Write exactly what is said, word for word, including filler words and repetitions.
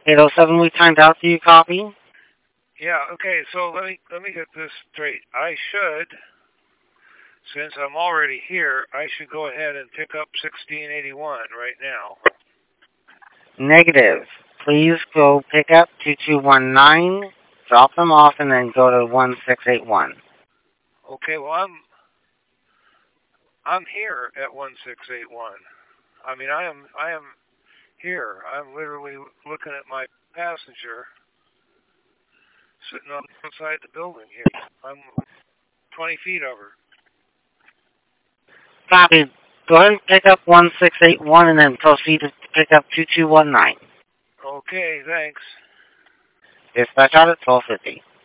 eight oh seven, we timed out. Do you copy? Yeah, okay, so let me let me get this straight. I should, since I'm already here, I should go ahead and pick up sixteen eighty-one right now. Negative. Please go pick up two two one nine, drop them off, and then go to one six eight one. Okay, well I'm I'm here at one six eight one. I mean, I am I am here. I'm literally looking at my passenger sitting outside the building here. I'm twenty feet over. Copy. Go ahead and pick up one six eight one and then proceed to pick up two two one nine. Okay, thanks. Dispatch out at twelve fifty.